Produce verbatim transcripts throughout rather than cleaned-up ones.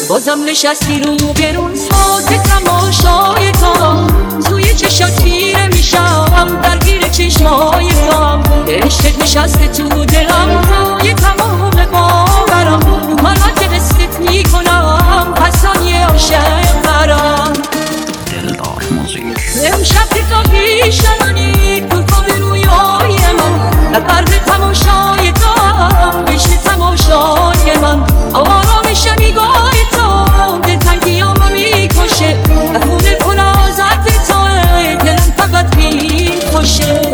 بازم نشستی رو برون ساز تماشای تو، توی چشات خیره میشم درگیر چشمای تو، عشقت نشسته تو دلم توی تمام باورم، منو که قصت میکنم پس ثانیه عاشق برم. دلدار موزیک امشب که تو پیشمانی تو خواب رویای من، در قلب تماشای تو بشن تماشای من، آرامش نگاه تو دلتنگیامو میکشه، خونه پر از عطر توه دلم فقط میخوشه.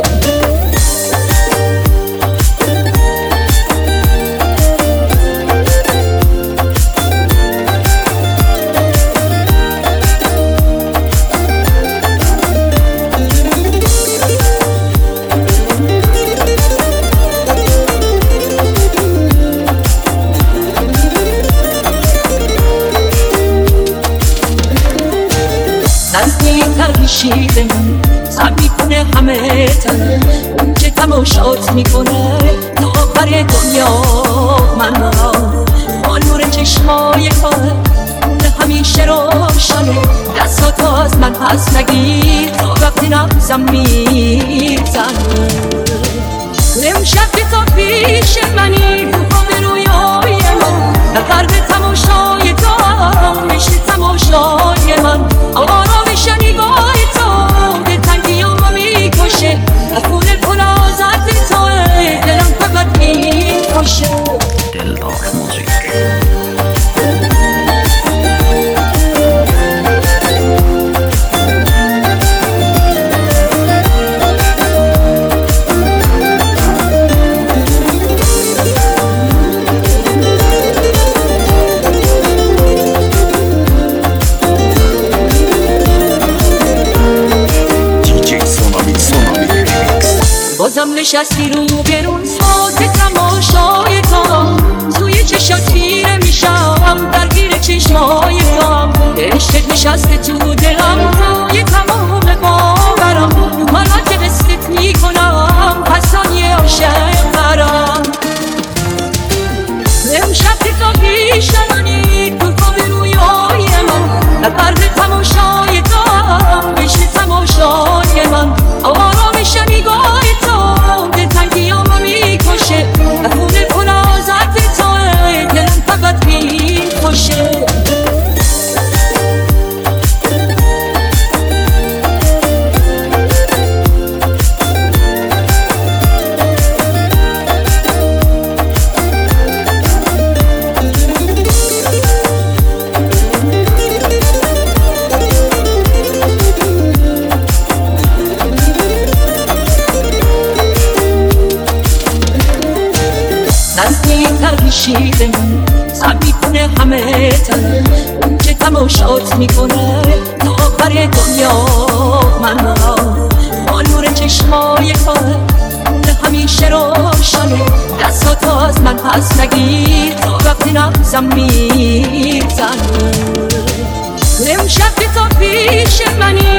نزدیکتر میشی من سب میکنه همه تن، اون که تماشات میکنه تا آخر دنیا من مرا، با نور چشمای کاره اون همیشه روشنه، دستاتو از من پس نگیر تا وقتی نبزم میزنه. امشب که تو پیش منی تو خواب رویای من، در قلب تماشای تو میشه تماشای من، آرامش نگاه تو دلتنگیامو میکشه، از خونه پر از عطر توه دلم فقط میکشه. دلدار موزیک بازم نشستی رو برون ساز تماشای تو، توی چشات خیره میشم درگیر چشمای تو، عشقت نشسته تو دلم توی تمام باورم، منو که قصت میکنم پس ثانیه عاشق برم. امشب که تو پیشمانی تو خواب رویای من، در قلب تماشای تو بشن تماشای من، آرامش نگاه تو دلتنگیامو میکشه، خونه پر از عطر توه دلم فقط میخوشه. نزدیکتر میشی به من سب میکنه همه تن، اون که تماشات میکنه تا آخر دنیا من مرا، با نور چشمای کاره اون همیشه روشنه، دستاتو از من پس نگیر تا وقتی نبزم میزنه. امشب که تو پیش منی